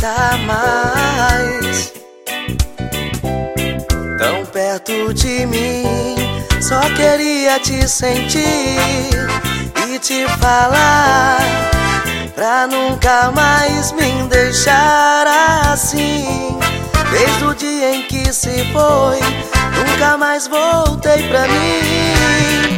está mais tão perto de mim. Só queria te sentir e te falar, pra nunca mais me deixar assim. Desde o dia em que se foi, nunca mais voltei pra mim.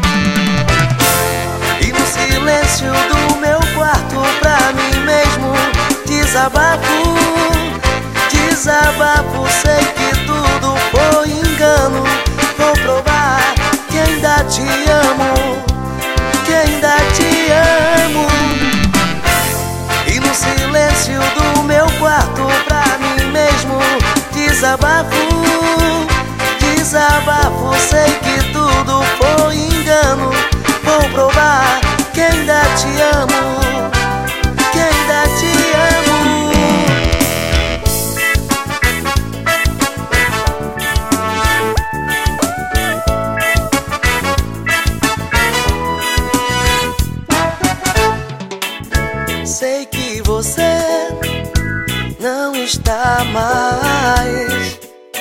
E no silêncio do meu quarto, pra mim mesmo desabafo, desabafo. Sei que tudo foi engano, vou provar que ainda te amo, que ainda te amo. E no silêncio do meu quarto, pra mim mesmo desabafo, desabafo. Sei que tudo foi engano, vou provar que ainda te amo, que ainda te amo. Sei que você não está mais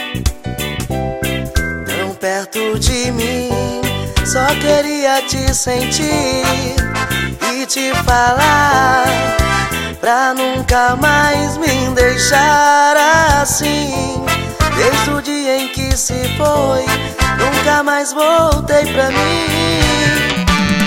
tão perto de mim. Só queria te sentir e te falar, pra nunca mais me deixar assim. Desde o dia em que se foi, nunca mais voltei pra mim.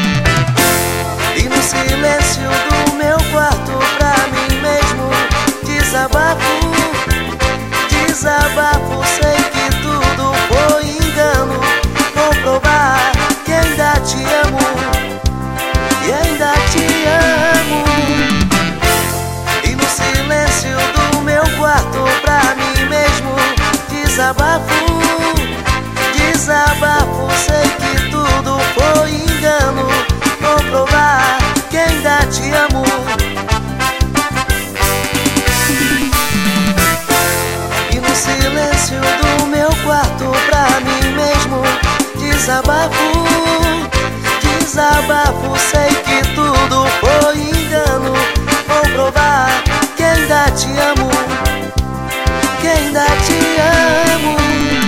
E no silêncio do meu quarto, pra mim mesmo desabafo, desabafo. Sei que tudo foi engano, vou provar que ainda te amo, que ainda te amo. E no silêncio do meu quarto, pra mim mesmo desabafo, desabafo. Sei que tudo foi engano, vou provar que ainda te amo. E no silêncio do meu quarto, pra mim mesmo desabafo, desabafo. Sei que tudo foi engano, vou provar que ainda te amo, que ainda te amo.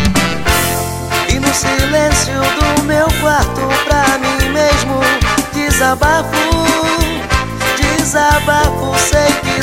E no silêncio do meu quarto, pra mim mesmo desabafo, desabafo. Sei que